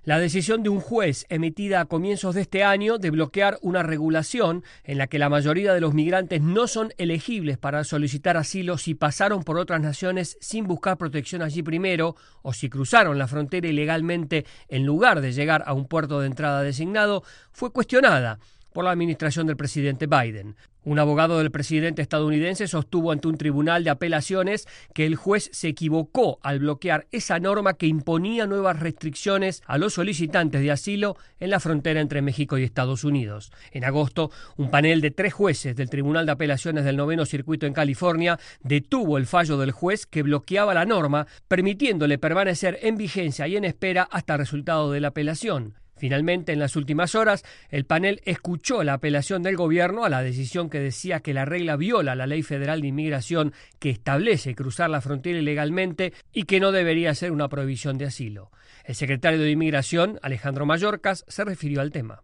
La decisión de un juez emitida a comienzos de este año de bloquear una regulación en la que la mayoría de los migrantes no son elegibles para solicitar asilo si pasaron por otras naciones sin buscar protección allí primero o si cruzaron la frontera ilegalmente en lugar de llegar a un puerto de entrada designado, fue cuestionada por la administración del presidente Biden. Un abogado del presidente estadounidense sostuvo ante un tribunal de apelaciones que el juez se equivocó al bloquear esa norma que imponía nuevas restricciones a los solicitantes de asilo en la frontera entre México y Estados Unidos. En agosto, un panel de 3 jueces del Tribunal de Apelaciones del 9º Circuito en California detuvo el fallo del juez que bloqueaba la norma, permitiéndole permanecer en vigencia y en espera hasta resultado de la apelación. Finalmente, en las últimas horas, el panel escuchó la apelación del gobierno a la decisión que decía que la regla viola la ley federal de inmigración que establece cruzar la frontera ilegalmente y que no debería ser una prohibición de asilo. El secretario de Inmigración, Alejandro Mayorkas, se refirió al tema.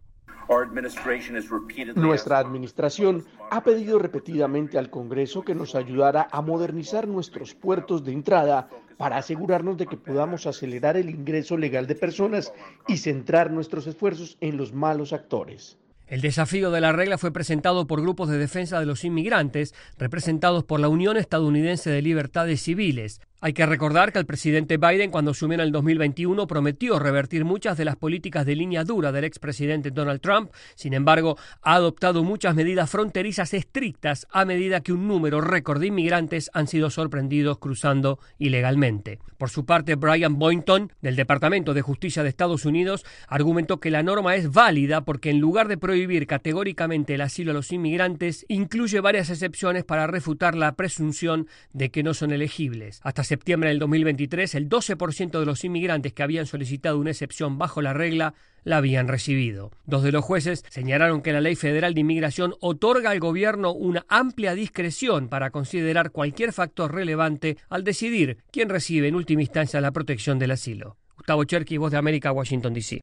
Nuestra administración ha pedido repetidamente al Congreso que nos ayudara a modernizar nuestros puertos de entrada para asegurarnos de que podamos acelerar el ingreso legal de personas y centrar nuestros esfuerzos en los malos actores. El desafío de la regla fue presentado por grupos de defensa de los inmigrantes, representados por la Unión Estadounidense de Libertades Civiles. Hay que recordar que el presidente Biden, cuando asumió en el 2021, prometió revertir muchas de las políticas de línea dura del expresidente Donald Trump. Sin embargo, ha adoptado muchas medidas fronterizas estrictas a medida que un número récord de inmigrantes han sido sorprendidos cruzando ilegalmente. Por su parte, Brian Boynton, del Departamento de Justicia de Estados Unidos, argumentó que la norma es válida porque en lugar de prohibir categóricamente el asilo a los inmigrantes, incluye varias excepciones para refutar la presunción de que no son elegibles. Hasta septiembre del 2023, el 12% de los inmigrantes que habían solicitado una excepción bajo la regla la habían recibido. 2 de los jueces señalaron que la Ley Federal de Inmigración otorga al gobierno una amplia discreción para considerar cualquier factor relevante al decidir quién recibe en última instancia la protección del asilo. Gustavo Cherkis, Voz de América, Washington, D.C.